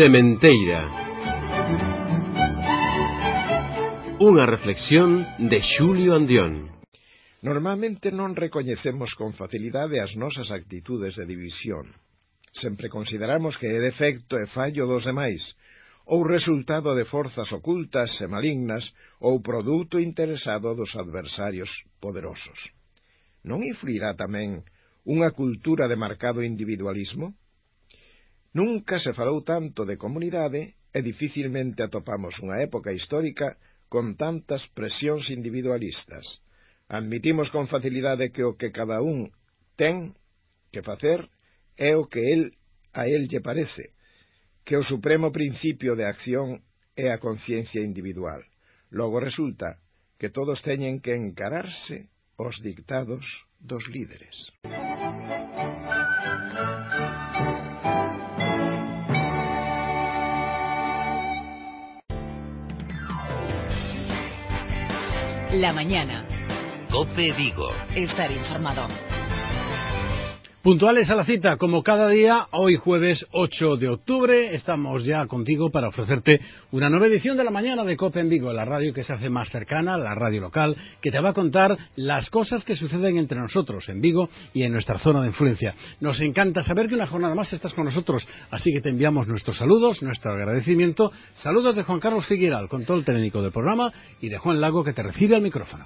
Sementeira. Unha reflexión de Xulio Andión. Normalmente non recoñecemos con facilidade as nosas actitudes de división. Sempre consideramos que é defecto e fallo dos demais, ou resultado de forzas ocultas e malignas, ou produto interesado dos adversarios poderosos. Non influirá tamén unha cultura de marcado individualismo? Nunca se falou tanto de comunidade e dificilmente atopamos unha época histórica con tantas presións individualistas. Admitimos con facilidade que o que cada un ten que facer é o que a él lle parece, que o supremo principio de acción é a conciencia individual. Logo resulta que todos teñen que encararse os dictados dos líderes. La mañana. COPE Vigo. Estar informado. Puntuales a la cita, como cada día, hoy jueves 8 de octubre, estamos ya contigo para ofrecerte una nueva edición de la mañana de COPE en Vigo, la radio que se hace más cercana, la radio local, que te va a contar las cosas que suceden entre nosotros en Vigo y en nuestra zona de influencia. Nos encanta saber que una jornada más estás con nosotros, así que te enviamos nuestros saludos, nuestro agradecimiento, saludos de Juan Carlos Figueral, control técnico del programa, y de Juan Lago, que te recibe al micrófono.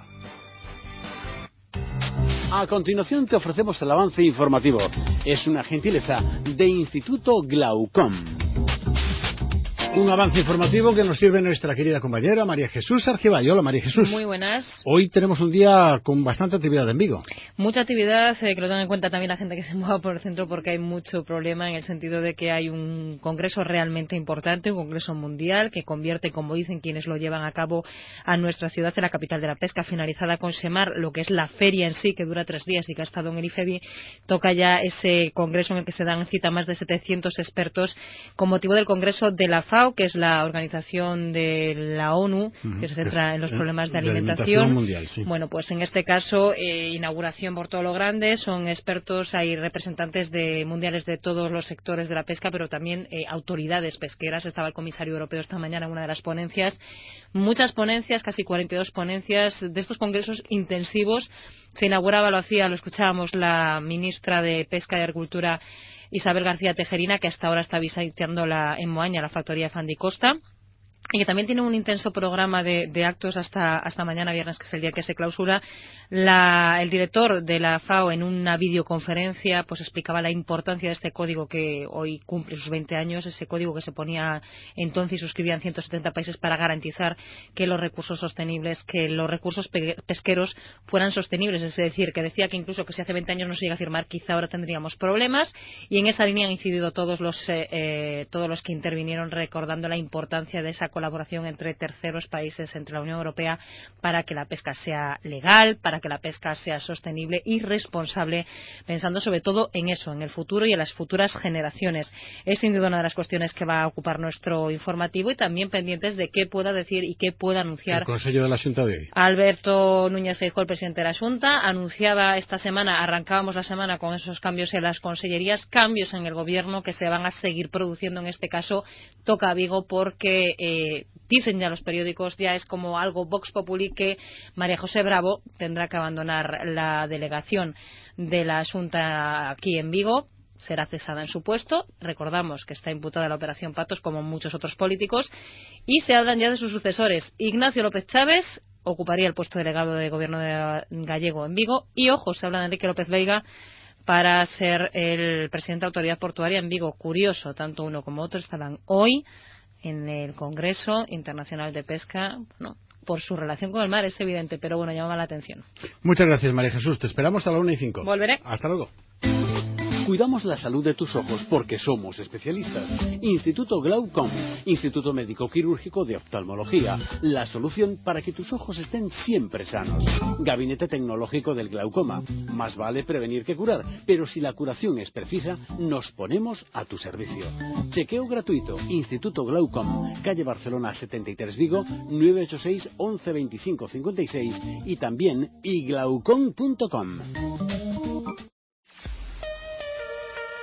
A continuación te ofrecemos el avance informativo. Es una gentileza de Instituto Glaucom. Un avance informativo que nos sirve nuestra querida compañera María Jesús Argibay. Hola, María Jesús. Muy buenas. Hoy tenemos un día con bastante actividad en Vigo. Mucha actividad, que lo tenga en cuenta también la gente que se mueva por el centro, porque hay mucho problema en el sentido de que hay un congreso realmente importante, un congreso mundial que convierte, como dicen quienes lo llevan a cabo, a nuestra ciudad en la capital de la pesca, finalizada con Semar, lo que es la feria en sí, que dura 3 días y que ha estado en el IFEBI. Toca ya ese congreso en el que se dan cita más de 700 expertos con motivo del congreso de la FAO, que es la organización de la ONU, que se centra en los problemas de alimentación mundial, sí. Bueno, pues en este caso, inauguración por todo lo grande, son expertos, hay representantes mundiales de todos los sectores de la pesca, pero también autoridades pesqueras. Estaba el comisario europeo esta mañana en una de las ponencias. Muchas ponencias, casi 42 ponencias de estos congresos intensivos. Se inauguraba, lo escuchábamos, la ministra de Pesca y Agricultura, Isabel García Tejerina, que hasta ahora está visitando en Moaña la factoría de Fandicosta, y que también tiene un intenso programa de actos hasta mañana viernes, que es el día que se clausura. El director de la FAO, en una videoconferencia, pues explicaba la importancia de este código que hoy cumple sus 20 años, ese código que se ponía entonces y suscribían 170 países para garantizar que los recursos sostenibles, que los recursos pesqueros fueran sostenibles. Es decir, que decía que incluso que si hace 20 años no se llega a firmar, quizá ahora tendríamos problemas, y en esa línea han incidido todos los que intervinieron, recordando la importancia de esa colaboración entre terceros países, entre la Unión Europea, para que la pesca sea legal, para que la pesca sea sostenible y responsable, pensando sobre todo en eso, en el futuro y en las futuras generaciones. Es sin duda una de las cuestiones que va a ocupar nuestro informativo, y también pendientes de qué pueda decir y qué pueda anunciar el Consejo de la Xunta de hoy. Alberto Núñez Feijóo, el presidente de la Xunta. Anunciaba esta semana, arrancábamos la semana con esos cambios en las consellerías, cambios en el gobierno que se van a seguir produciendo. En este caso toca a Vigo porque dicen ya los periódicos, ya es como algo vox populi, que María José Bravo tendrá que abandonar la delegación de la Xunta aquí en Vigo. Será cesada en su puesto. Recordamos que está imputada la operación Patos, como muchos otros políticos, y se hablan ya de sus sucesores. Ignacio López Chávez ocuparía el puesto de delegado de gobierno gallego en Vigo, y ojo, se habla de Enrique López Veiga para ser el presidente de Autoridad Portuaria en Vigo. Curioso, tanto uno como otro estarán hoy en el Congreso Internacional de Pesca. Bueno, por su relación con el mar es evidente, pero bueno, llama la atención. Muchas gracias, María Jesús. Te esperamos a la 1:05. Volveré. Hasta luego. Cuidamos la salud de tus ojos porque somos especialistas. Instituto Glaucom, Instituto Médico Quirúrgico de Oftalmología, la solución para que tus ojos estén siempre sanos. Gabinete Tecnológico del Glaucoma. Más vale prevenir que curar, pero si la curación es precisa, nos ponemos a tu servicio. Chequeo gratuito, Instituto Glaucom, calle Barcelona 73 Vigo, 986 11 25 56, y también iglaucom.com.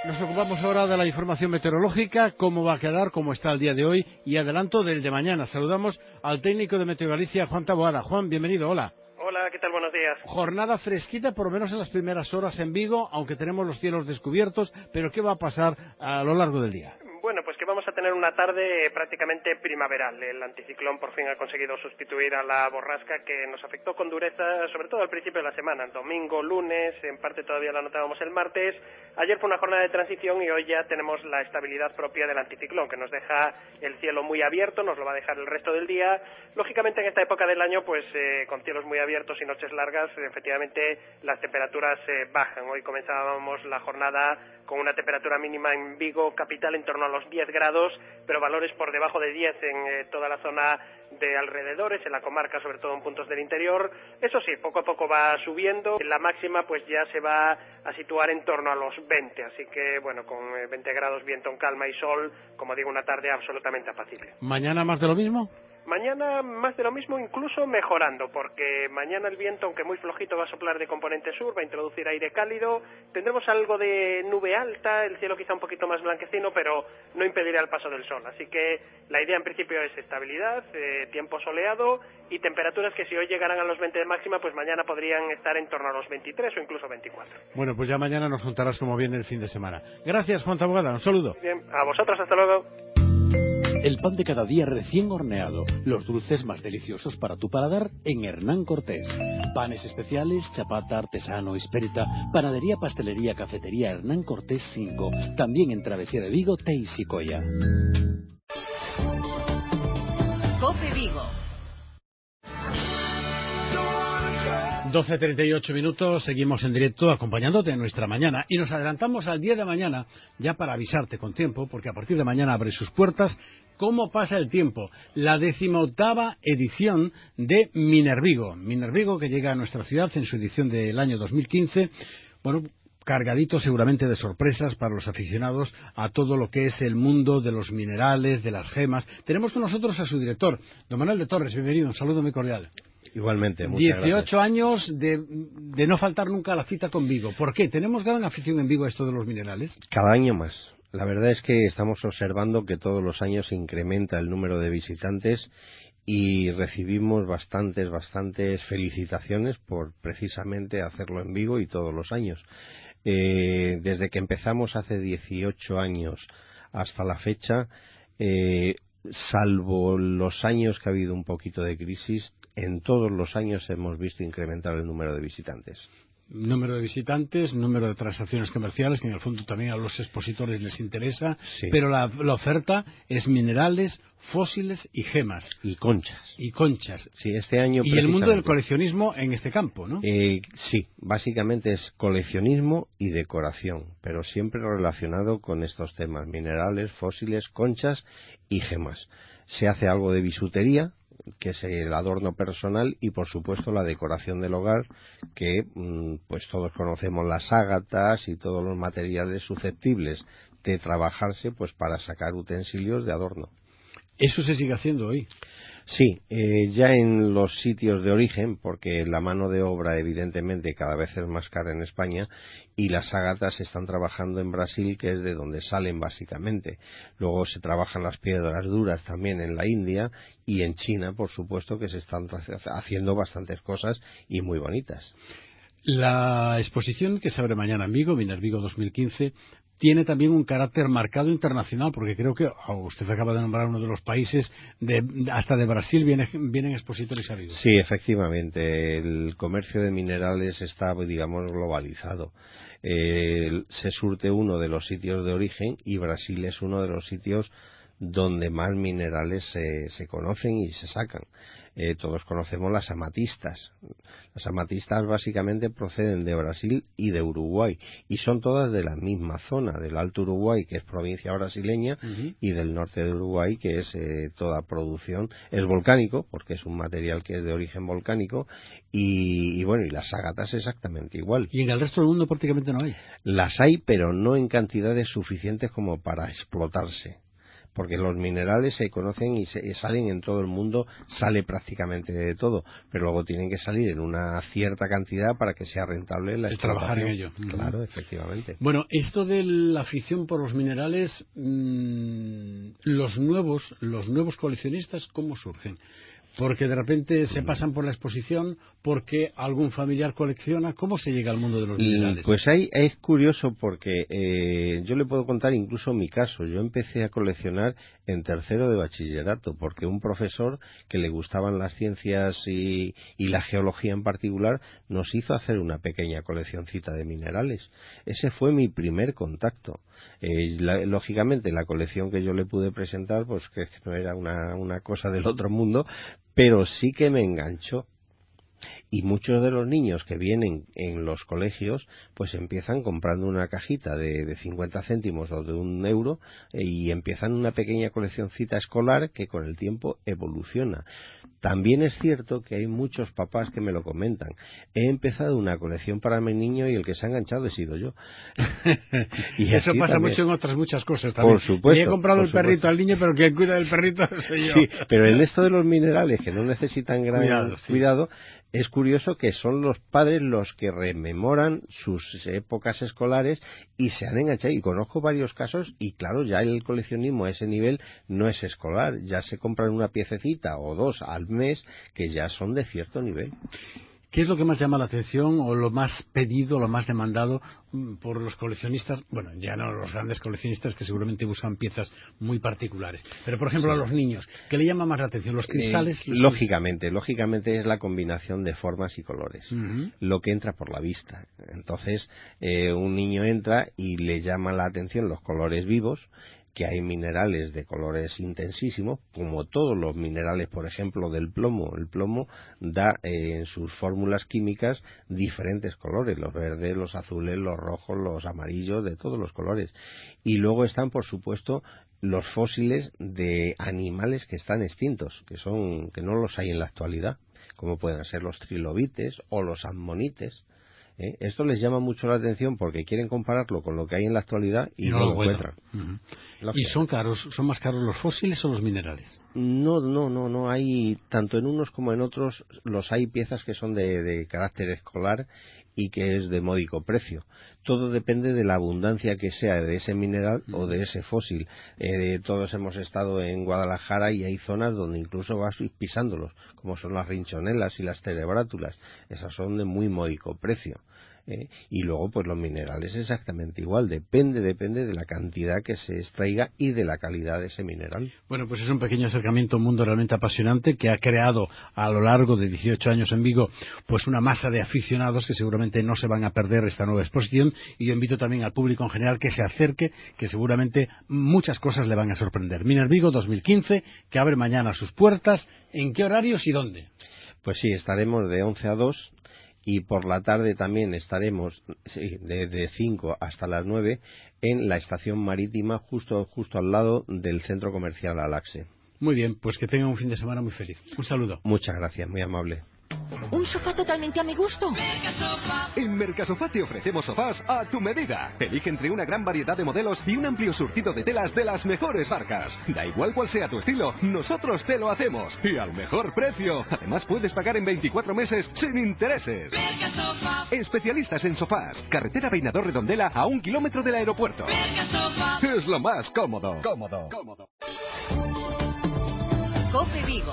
Nos ocupamos ahora de la información meteorológica, cómo va a quedar, cómo está el día de hoy y adelanto del de mañana. Saludamos al técnico de Meteo Galicia, Juan Taboada. Juan, bienvenido, hola. Hola, ¿qué tal? Buenos días. Jornada fresquita, por lo menos en las primeras horas en Vigo, aunque tenemos los cielos descubiertos, pero ¿qué va a pasar a lo largo del día? Bueno, pues que vamos a tener una tarde prácticamente primaveral. El anticiclón por fin ha conseguido sustituir a la borrasca que nos afectó con dureza, sobre todo al principio de la semana, domingo, lunes, en parte todavía la notábamos el martes. Ayer fue una jornada de transición y hoy ya tenemos la estabilidad propia del anticiclón, que nos deja el cielo muy abierto, nos lo va a dejar el resto del día. Lógicamente en esta época del año, pues con cielos muy abiertos y noches largas, efectivamente las temperaturas bajan. Hoy comenzábamos la jornada con una temperatura mínima en Vigo capital en torno a los 10 grados, pero valores por debajo de 10 en toda la zona de alrededores, en la comarca, sobre todo en puntos del interior. Eso sí, poco a poco va subiendo. La máxima pues ya se va a situar en torno a los 20, así que bueno, con 20 grados, viento en calma y sol, como digo, una tarde absolutamente apacible. ¿Mañana más de lo mismo? Mañana más de lo mismo, incluso mejorando, porque mañana el viento, aunque muy flojito, va a soplar de componente sur, va a introducir aire cálido. Tendremos algo de nube alta, el cielo quizá un poquito más blanquecino, pero no impedirá el paso del sol. Así que la idea en principio es estabilidad, tiempo soleado y temperaturas que si hoy llegaran a los 20 de máxima, pues mañana podrían estar en torno a los 23 o incluso 24. Bueno, pues ya mañana nos contarás cómo viene el fin de semana. Gracias, Juan Taboada, un saludo. Bien, a vosotros, hasta luego. El pan de cada día recién horneado, los dulces más deliciosos para tu paladar en Hernán Cortés. Panes especiales, chapata, artesano, espérita, panadería, pastelería, cafetería Hernán Cortés 5. También en Travesía de Vigo, Té y Sicoya. COPE Vigo. 12:38 minutos, seguimos en directo acompañándote en nuestra mañana y nos adelantamos al día de mañana ya para avisarte con tiempo, porque a partir de mañana abre sus puertas ¿Cómo pasa el tiempo? La 18ª edición de Minervigo. Minervigo que llega a nuestra ciudad en su edición del año 2015, bueno, cargadito seguramente de sorpresas para los aficionados a todo lo que es el mundo de los minerales, de las gemas. Tenemos con nosotros a su director, don Manuel de Torres. Bienvenido, un saludo muy cordial. Igualmente, muchas 18 gracias. años de no faltar nunca a la cita con Vigo. ¿Por qué? ¿Tenemos gran afición en Vigo a esto de los minerales? Cada año más. La verdad es que estamos observando que todos los años se incrementa el número de visitantes y recibimos bastantes felicitaciones por precisamente hacerlo en Vigo y todos los años. Desde que empezamos hace 18 años hasta la fecha, salvo los años que ha habido un poquito de crisis, en todos los años hemos visto incrementar el número de visitantes. Número de visitantes, número de transacciones comerciales, que en el fondo también a los expositores les interesa, sí. Pero la oferta es minerales, fósiles y gemas. Y conchas. Y conchas. Sí, este año y el mundo del coleccionismo en este campo, ¿no? Sí, básicamente es coleccionismo y decoración, pero siempre relacionado con estos temas, minerales, fósiles, conchas y gemas. Se hace algo de bisutería, que es el adorno personal, y por supuesto la decoración del hogar, que pues todos conocemos las ágatas y todos los materiales susceptibles de trabajarse pues para sacar utensilios de adorno. ¿Eso se sigue haciendo hoy? Sí, ya en los sitios de origen, porque la mano de obra evidentemente cada vez es más cara en España, y las ágatas se están trabajando en Brasil, que es de donde salen básicamente. Luego se trabajan las piedras duras también en la India, y en China, por supuesto, que se están haciendo bastantes cosas y muy bonitas. La exposición que se abre mañana en Vigo, Minervigo 2015, tiene también un carácter marcado internacional, porque creo que usted acaba de nombrar uno de los países, hasta de Brasil vienen expositores a Vigo. Sí, efectivamente, el comercio de minerales está, digamos, globalizado. Se surte uno de los sitios de origen y Brasil es uno de los sitios donde más minerales se conocen y se sacan. Todos conocemos las amatistas. Las amatistas básicamente proceden de Brasil y de Uruguay, y son todas de la misma zona, del Alto Uruguay, que es provincia brasileña, y del norte de Uruguay, que es toda producción, es volcánico, porque es un material que es de origen volcánico, y bueno, y las ágatas exactamente igual. ¿Y en el resto del mundo prácticamente no hay? Las hay, pero no en cantidades suficientes como para explotarse. porque los minerales se conocen y salen en todo el mundo, sale prácticamente de todo, pero luego tienen que salir en una cierta cantidad para que sea rentable la explotación. Trabajar en ello. Claro, efectivamente. Bueno, esto de la afición por los minerales, los nuevos coleccionistas, ¿cómo surgen? Porque de repente se pasan por la exposición, porque algún familiar colecciona. ¿Cómo se llega al mundo de los minerales? Pues ahí es curioso porque yo le puedo contar incluso mi caso. Yo empecé a coleccionar en tercero de bachillerato, porque un profesor que le gustaban las ciencias y la geología en particular nos hizo hacer una pequeña coleccioncita de minerales. Ese fue mi primer contacto. Lógicamente la colección que yo le pude presentar pues que no era una cosa del otro mundo, pero sí que me enganchó. Y muchos de los niños que vienen en los colegios pues empiezan comprando una cajita de 50 céntimos o de €1 y empiezan una pequeña coleccioncita escolar que con el tiempo evoluciona. También es cierto que hay muchos papás que me lo comentan. He empezado una colección para mi niño y el que se ha enganchado he sido yo. Y eso pasa también mucho en otras muchas cosas también. Por supuesto. Y he comprado el perrito al niño, pero quien cuida del perrito soy yo. Sí, pero en esto de los minerales que no necesitan gran cuidado, es curioso que son los padres los que rememoran sus épocas escolares y se han enganchado. Y conozco varios casos y claro, ya el coleccionismo a ese nivel no es escolar. Ya se compran una piececita o dos al mes que ya son de cierto nivel. ¿Qué es lo que más llama la atención o lo más pedido, lo más demandado por los coleccionistas? Bueno, ya no los grandes coleccionistas que seguramente buscan piezas muy particulares, pero por ejemplo a los niños, ¿qué le llama más la atención? ¿Los cristales? Lógicamente es la combinación de formas y colores, lo que entra por la vista. Entonces un niño entra y le llama la atención los colores vivos, que hay minerales de colores intensísimos, como todos los minerales, por ejemplo, del plomo. El plomo da en sus fórmulas químicas diferentes colores, los verdes, los azules, los rojos, los amarillos, de todos los colores. Y luego están, por supuesto, los fósiles de animales que están extintos, que no los hay en la actualidad, como pueden ser los trilobites o los ammonites. Esto les llama mucho la atención porque quieren compararlo con lo que hay en la actualidad y no lo encuentran. ¿Y son más caros los fósiles o los minerales? No hay, tanto en unos como en otros, hay piezas que son de carácter escolar y que es de módico precio. Todo depende de la abundancia que sea de ese mineral o de ese fósil. Todos hemos estado en Guadalajara y hay zonas donde incluso vas pisándolos, como son las rinchonelas y las terebrátulas. Esas son de muy módico precio. Y luego pues los minerales exactamente igual, depende de la cantidad que se extraiga y de la calidad de ese mineral. Bueno, pues es un pequeño acercamiento a un mundo realmente apasionante que ha creado a lo largo de 18 años en Vigo pues una masa de aficionados que seguramente no se van a perder esta nueva exposición, y yo invito también al público en general que se acerque, que seguramente muchas cosas le van a sorprender. Miner Vigo 2015, que abre mañana sus puertas. ¿En qué horarios y dónde? Pues sí, estaremos de 11 a 2 y por la tarde también estaremos de 5 hasta las 9 en la estación marítima justo al lado del centro comercial Alaxe. Muy bien, pues que tengan un fin de semana muy feliz. Un saludo. Muchas gracias, muy amable. Un sofá totalmente a mi gusto. En Mercasofá te ofrecemos sofás a tu medida. Elige entre una gran variedad de modelos y un amplio surtido de telas de las mejores marcas. Da igual cuál sea tu estilo, nosotros te lo hacemos. Y al mejor precio. Además puedes pagar en 24 meses sin intereses. Especialistas en sofás. Carretera Peinador Redondela a 1 kilómetro del aeropuerto. Es lo más cómodo. Cope Vigo.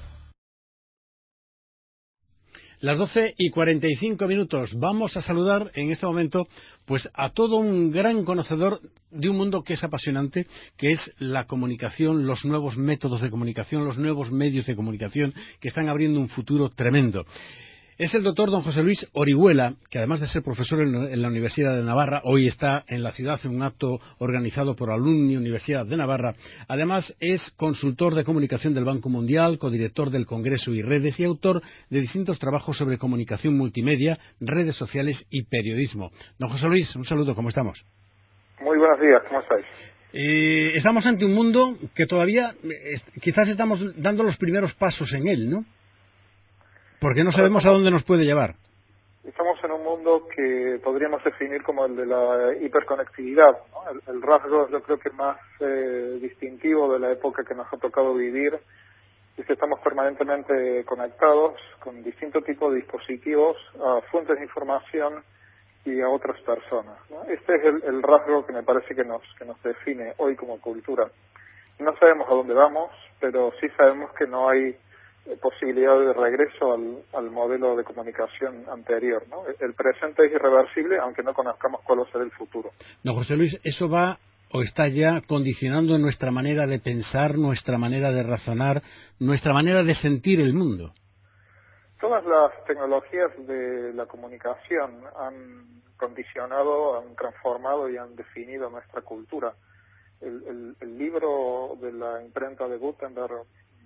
Las 12:45. Vamos a saludar en este momento pues a todo un gran conocedor de un mundo que es apasionante, que es la comunicación, los nuevos métodos de comunicación, los nuevos medios de comunicación que están abriendo un futuro tremendo. Es el doctor don José Luis Orihuela, que además de ser profesor en la Universidad de Navarra, hoy está en la ciudad en un acto organizado por Alumni Universidad de Navarra. Además es consultor de comunicación del Banco Mundial, codirector del Congreso y Redes y autor de distintos trabajos sobre comunicación multimedia, redes sociales y periodismo. Don José Luis, un saludo, ¿cómo estamos? Muy buenos días, ¿cómo estáis? Estamos ante un mundo que todavía quizás estamos dando los primeros pasos en él, ¿no? Porque no sabemos a dónde nos puede llevar. Estamos en un mundo que podríamos definir como el de la hiperconectividad, ¿no? El rasgo, yo creo que más distintivo de la época que nos ha tocado vivir es que estamos permanentemente conectados con distintos tipos de dispositivos a fuentes de información y a otras personas, ¿no? Este es el rasgo que me parece que nos define hoy como cultura. No sabemos a dónde vamos, pero sí sabemos que no hay posibilidad de regreso al modelo de comunicación anterior, ¿no? El presente es irreversible, aunque no conozcamos cuál va a ser el futuro. Don José Luis, ¿eso va o está ya condicionando nuestra manera de pensar, nuestra manera de razonar, nuestra manera de sentir el mundo? Todas las tecnologías de la comunicación han condicionado, han transformado y han definido nuestra cultura. El libro de la imprenta de Gutenberg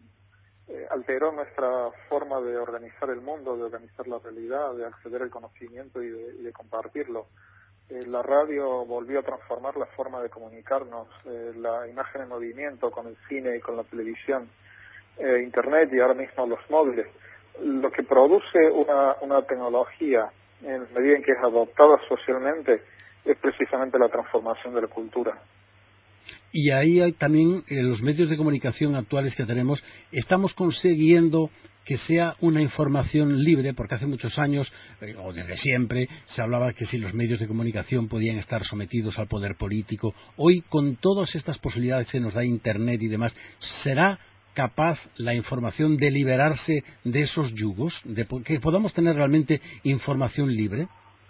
alteró nuestra forma de organizar el mundo, de organizar la realidad, de acceder al conocimiento y de compartirlo. La radio volvió a transformar la forma de comunicarnos, la imagen en movimiento con el cine y con la televisión, Internet y ahora mismo los móviles. Lo que produce una tecnología, en medida en que es adoptada socialmente, es precisamente la transformación de la cultura. Y ahí hay también los medios de comunicación actuales que tenemos, estamos consiguiendo que sea una información libre, porque hace muchos años, o desde siempre, se hablaba que si los medios de comunicación podían estar sometidos al poder político. Hoy, con todas estas posibilidades que nos da Internet y demás, ¿será capaz la información de liberarse de esos yugos, de que podamos tener realmente información libre?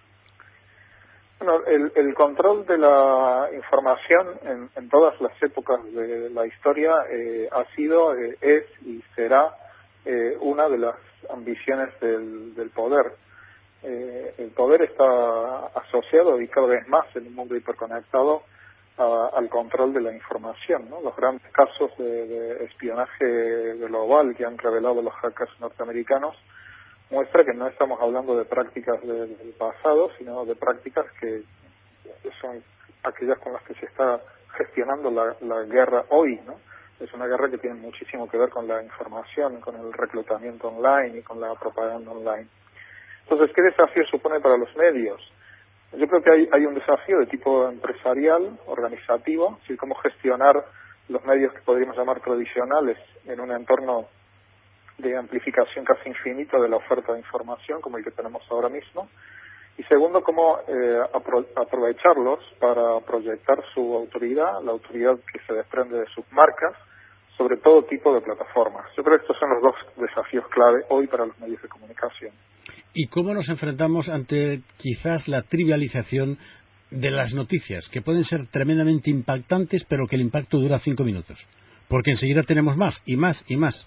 Bueno, el control de la información en todas las épocas de la historia ha sido, es y será una de las ambiciones del poder. El poder está asociado y cada vez más en un mundo hiperconectado al control de la información, ¿no? Los grandes casos de espionaje global que han revelado los hackers norteamericanos muestra que no estamos hablando de prácticas del pasado, sino de prácticas que son aquellas con las que se está gestionando la guerra hoy, ¿no? Es una guerra que tiene muchísimo que ver con la información, con el reclutamiento online y con la propaganda online. Entonces, ¿qué desafío supone para los medios? Yo creo que hay un desafío de tipo empresarial, organizativo, así como gestionar los medios que podríamos llamar tradicionales en un entorno de amplificación casi infinita de la oferta de información como el que tenemos ahora mismo. Y segundo, cómo aprovecharlos para proyectar su autoridad, la autoridad que se desprende de sus marcas, sobre todo tipo de plataformas. Yo creo que estos son los dos desafíos clave hoy para los medios de comunicación. ¿Y cómo nos enfrentamos ante quizás la trivialización de las noticias, que pueden ser tremendamente impactantes, pero que el impacto dura 5 minutos? Porque enseguida tenemos más y más y más.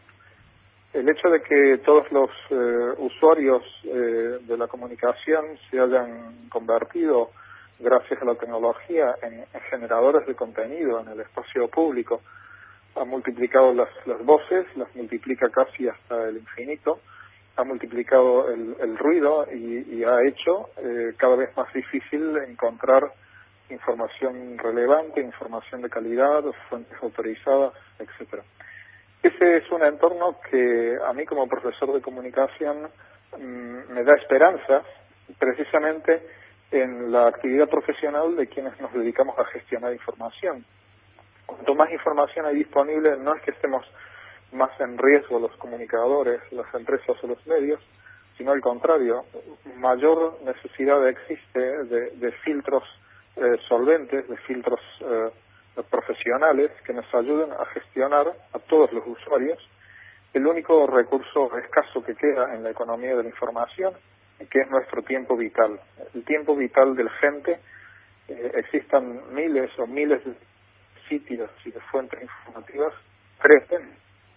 El hecho de que todos los usuarios de la comunicación se hayan convertido, gracias a la tecnología, en generadores de contenido en el espacio público, ha multiplicado las voces, las multiplica casi hasta el infinito, ha multiplicado el ruido y ha hecho cada vez más difícil encontrar información relevante, información de calidad, fuentes autorizadas, etcétera. Ese es un entorno que a mí como profesor de comunicación me da esperanza precisamente en la actividad profesional de quienes nos dedicamos a gestionar información. Cuanto más información hay disponible, no es que estemos más en riesgo los comunicadores, las empresas o los medios, sino al contrario, mayor necesidad existe de filtros solventes, de filtros profesionales que nos ayuden a gestionar a todos los usuarios el único recurso escaso que queda en la economía de la información, que es nuestro tiempo vital. El tiempo vital de la gente, existan miles o miles de sitios y de fuentes informativas, crecen.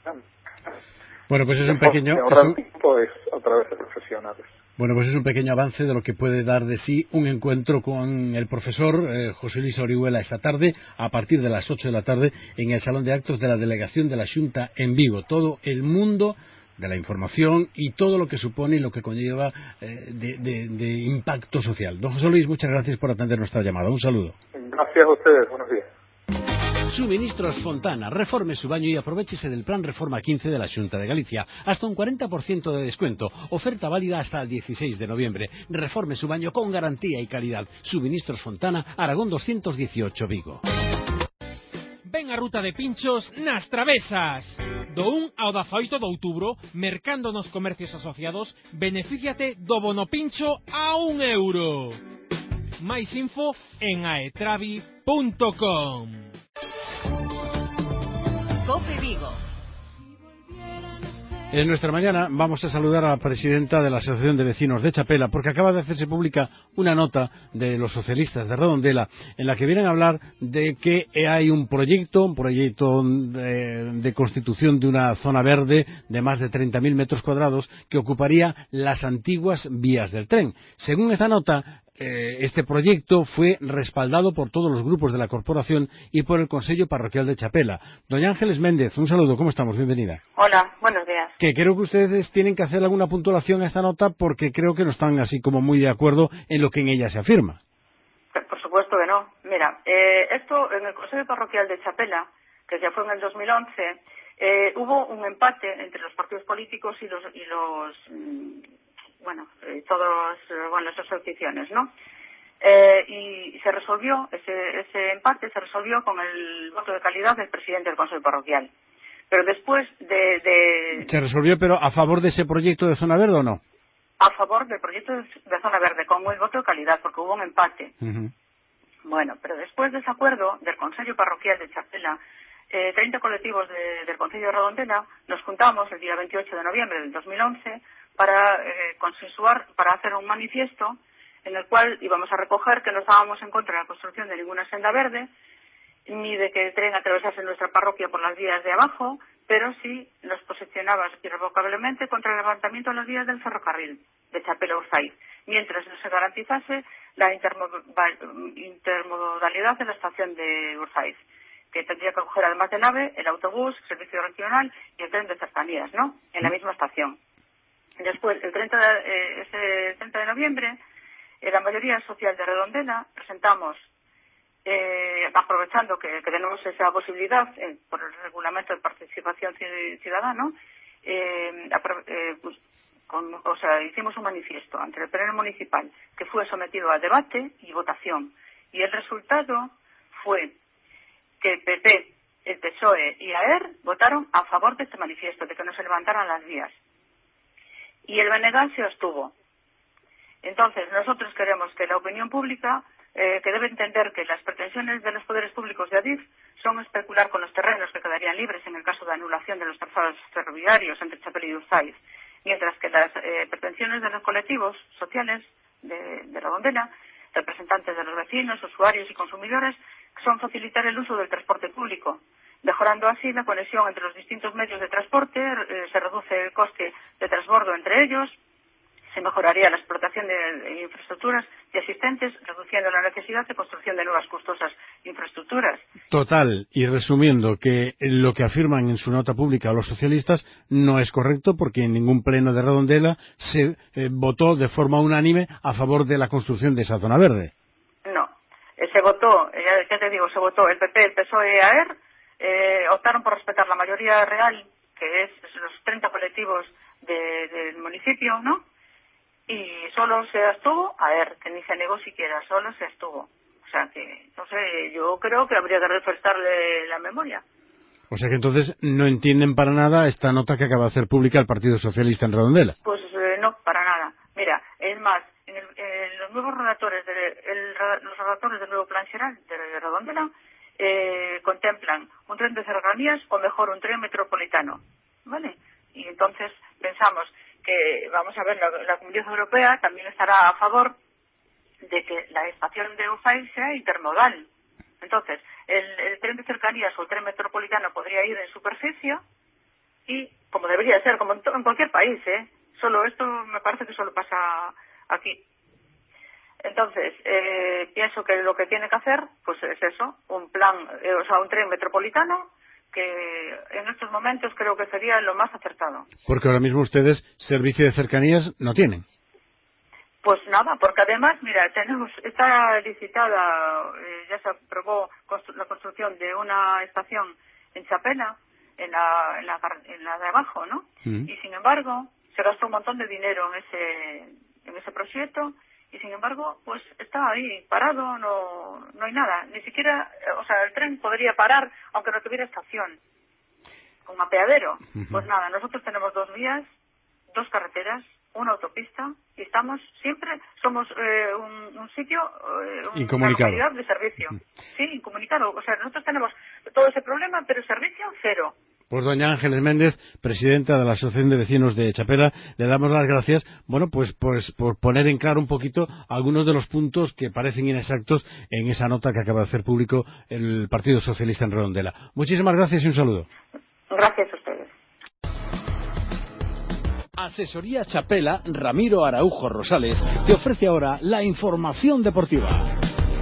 Bueno, pues es un pequeño... tiempo es a través de profesionales. Bueno, pues es un pequeño avance de lo que puede dar de sí un encuentro con el profesor José Luis Orihuela esta tarde, a partir de las 8 de la tarde, en el Salón de Actos de la Delegación de la Xunta en Vigo. Todo el mundo de la información y todo lo que supone y lo que conlleva de impacto social. Don José Luis, muchas gracias por atender nuestra llamada. Un saludo. Gracias a ustedes. Buenos días. Suministros Fontana. Reforme su baño y aprovechese del Plan Reforma 15 de la Xunta de Galicia. Hasta un 40% de descuento. Oferta válida hasta el 16 de noviembre. Reforme su baño con garantía y calidad. Suministros Fontana, Aragón 218, Vigo. Ven a Ruta de Pinchos nas Travesas. Do 1 ao 18 de outubro, mercando nos comercios asociados, benefíciate do bono pincho a €1. Máis info en aetravi.com. Cope Vigo. En nuestra mañana vamos a saludar a la presidenta de la Asociación de Vecinos de Chapela, porque acaba de hacerse pública una nota de los socialistas de Redondela en la que vienen a hablar de que hay un proyecto de constitución de una zona verde de más de 30.000 metros cuadrados que ocuparía las antiguas vías del tren. Según esta nota, este proyecto fue respaldado por todos los grupos de la corporación y por el Consello Parroquial de Chapela. Doña Ángeles Méndez, un saludo, ¿cómo estamos? Bienvenida. Hola, buenos días. Que creo que ustedes tienen que hacer alguna puntuación a esta nota porque creo que no están así como muy de acuerdo en lo que en ella se afirma. Por supuesto que no. Mira, esto en el Consello Parroquial de Chapela, que ya fue en el 2011, hubo un empate entre los partidos políticos y todas las asociaciones, ¿no? Y se resolvió, ese empate se resolvió con el voto de calidad del presidente del Consejo Parroquial. Pero después ¿Se resolvió, pero a favor de ese proyecto de zona verde o no? A favor del proyecto de zona verde, con el voto de calidad, porque hubo un empate. Bueno, pero después de ese acuerdo del Consejo Parroquial de Chapela, 30 colectivos del Concello de Redondela nos juntamos el día 28 de noviembre del 2011 para consensuar, para hacer un manifiesto en el cual íbamos a recoger que no estábamos en contra de la construcción de ninguna senda verde, ni de que el tren atravesase nuestra parroquia por las vías de abajo, pero sí nos posicionábamos irrevocablemente contra el levantamiento de las vías del ferrocarril de Chapela-Urzaiz, mientras no se garantizase la intermodalidad de la estación de Urzaiz, que tendría que coger además del AVE, el autobús, el servicio regional y el tren de cercanías, ¿no?, en la misma estación. Después, ese 30 de noviembre, la mayoría social de Redondela presentamos, aprovechando que tenemos esa posibilidad por el reglamento de participación ciudadano, hicimos un manifiesto ante el Pleno Municipal que fue sometido a debate y votación. Y el resultado fue que el PP, el PSOE y AER votaron a favor de este manifiesto, de que no se levantaran las vías. Y el BNG se abstuvo. Entonces, nosotros queremos que la opinión pública, que debe entender que las pretensiones de los poderes públicos de Adif son especular con los terrenos que quedarían libres en el caso de anulación de los trazados ferroviarios entre Chapela y Urzaiz, mientras que las pretensiones de los colectivos sociales de Redondela, representantes de los vecinos, usuarios y consumidores, son facilitar el uso del transporte público, mejorando así la conexión entre los distintos medios de transporte, se reduce el coste de transbordo entre ellos, se mejoraría la explotación de infraestructuras y asistentes, reduciendo la necesidad de construcción de nuevas costosas infraestructuras. Total, y resumiendo, que lo que afirman en su nota pública los socialistas no es correcto, porque en ningún pleno de Redondela se votó de forma unánime a favor de la construcción de esa zona verde. No, se votó, ya te digo, se votó el PP, el PSOE y AER, optaron por respetar la mayoría real, que es los 30 colectivos del municipio, ¿no? Y solo se abstuvo AER, que ni se negó siquiera, solo se abstuvo. O sea que, no sé, yo creo que habría que refrescarle la memoria. O sea que entonces no entienden para nada esta nota que acaba de hacer pública el Partido Socialista en Redondela. Pues no, para nada. Mira, es más, en los nuevos relatores, los relatores del nuevo plan general de Redondela contemplan un tren de cercanías o mejor un tren metropolitano, ¿vale? Y entonces pensamos que, vamos a ver, la Comunidad Europea también estará a favor de que la estación de Urzaiz sea intermodal. Entonces, el tren de cercanías o el tren metropolitano podría ir en superficie y, como debería ser, como en cualquier país, solo esto me parece que solo pasa aquí. Entonces, pienso que lo que tiene que hacer, pues es eso, un plan, un tren metropolitano, que en estos momentos creo que sería lo más acertado. Porque ahora mismo ustedes servicio de cercanías no tienen. Pues nada, porque además, mira, está licitada, ya se aprobó la construcción de una estación en Chapela, en la de abajo, ¿no? Y sin embargo, se gastó un montón de dinero en ese proyecto, y sin embargo, pues está ahí parado, no hay nada, ni siquiera, o sea, el tren podría parar aunque no tuviera estación, con mapeadero. Pues nada, nosotros tenemos 2 vías, 2 carreteras, una autopista, y somos un sitio, una localidad de servicio. Sí, incomunicado. O sea, nosotros tenemos todo ese problema, pero servicio cero. Pues doña Ángeles Méndez, presidenta de la Asociación de Vecinos de Chapela, le damos las gracias, bueno, pues por poner en claro un poquito algunos de los puntos que parecen inexactos en esa nota que acaba de hacer público el Partido Socialista en Redondela. Muchísimas gracias y un saludo. Gracias a ustedes. Asesoría Chapela, Ramiro Araujo Rosales, te ofrece ahora la información deportiva.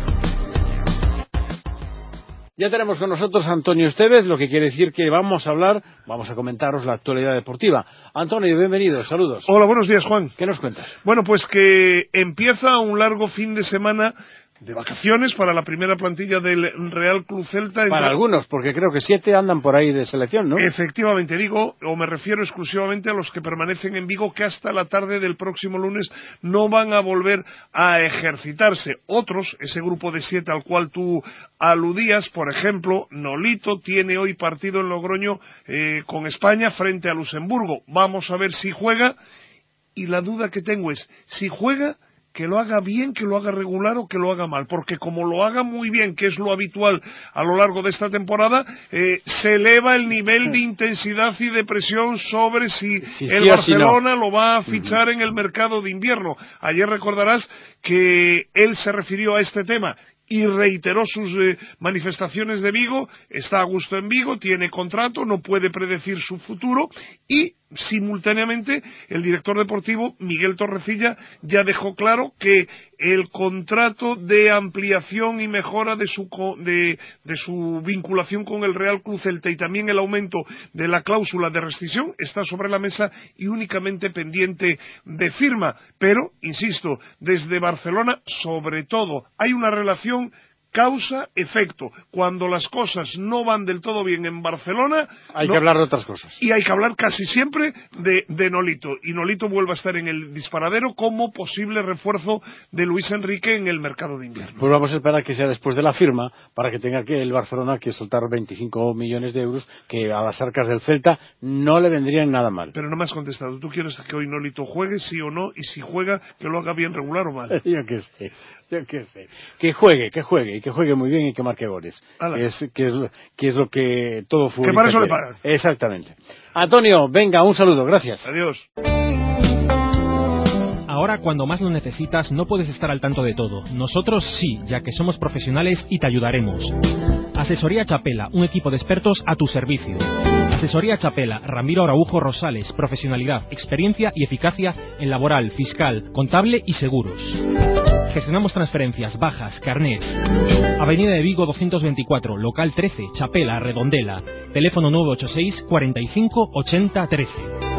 Ya tenemos con nosotros a Antonio Estevez, lo que quiere decir que vamos a comentaros la actualidad deportiva. Antonio, bienvenido, saludos. Hola, buenos días, Juan. ¿Qué nos cuentas? Bueno, pues que empieza un largo fin de semana de vacaciones para la primera plantilla del Real Club Celta. Para algunos, porque creo que 7 andan por ahí de selección, ¿no? Efectivamente, me refiero exclusivamente a los que permanecen en Vigo, que hasta la tarde del próximo lunes no van a volver a ejercitarse. Otros, ese grupo de 7 al cual tú aludías, por ejemplo, Nolito tiene hoy partido en Logroño con España frente a Luxemburgo. Vamos a ver si juega, y la duda que tengo es, si juega, que lo haga bien, que lo haga regular o que lo haga mal, porque como lo haga muy bien, que es lo habitual a lo largo de esta temporada, se eleva el nivel de intensidad y de presión sobre si el Barcelona lo va a fichar en el mercado de invierno. Ayer recordarás que él se refirió a este tema y reiteró sus manifestaciones de Vigo, está a gusto en Vigo, tiene contrato, no puede predecir su futuro, y simultáneamente el director deportivo Miguel Torrecilla ya dejó claro que el contrato de ampliación y mejora de su vinculación con el Real Club Celta y también el aumento de la cláusula de rescisión está sobre la mesa y únicamente pendiente de firma. Pero, insisto, desde Barcelona sobre todo hay una relación causa-efecto. Cuando las cosas no van del todo bien en Barcelona, hay que hablar de otras cosas. Y hay que hablar casi siempre de Nolito. Y Nolito vuelve a estar en el disparadero como posible refuerzo de Luis Enrique en el mercado de invierno. Pues vamos a esperar que sea después de la firma para que tenga que el Barcelona que soltar 25 millones de euros que a las arcas del Celta no le vendrían nada mal. Pero no me has contestado. ¿Tú quieres que hoy Nolito juegue, sí o no? Y si juega, que lo haga bien, regular o mal. Yo qué sé. Que juegue muy bien y que marque goles, que es lo que todo futbolista que para eso quiere. le pagan. Exactamente. Antonio, venga, un saludo, gracias. Adiós. Ahora, cuando más lo necesitas, no puedes estar al tanto de todo. Nosotros sí, ya que somos profesionales y te ayudaremos. Asesoría Chapela, un equipo de expertos a tu servicio. Asesoría Chapela, Ramiro Araujo Rosales, profesionalidad, experiencia y eficacia en laboral, fiscal, contable y seguros. Gestionamos transferencias, bajas, carnets. Avenida de Vigo 224, local 13, Chapela, Redondela. Teléfono 986 45 80 13.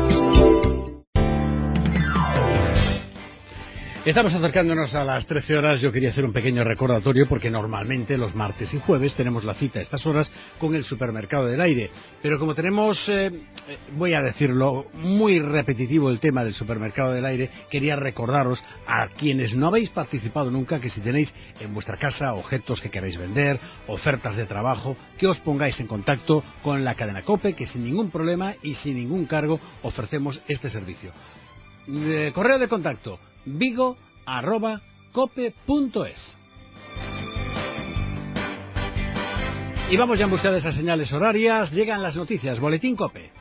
Estamos acercándonos a las 13 horas. Yo quería hacer un pequeño recordatorio porque normalmente los martes y jueves tenemos la cita a estas horas con el Supermercado del Aire. Pero como tenemos, voy a decirlo, muy repetitivo el tema del Supermercado del Aire, quería recordaros a quienes no habéis participado nunca que si tenéis en vuestra casa objetos que queráis vender, ofertas de trabajo, que os pongáis en contacto con la cadena COPE, que sin ningún problema y sin ningún cargo ofrecemos este servicio. Correo de contacto vigo@cope.es. Y vamos ya en busca de esas señales horarias. Llegan las noticias, Boletín COPE.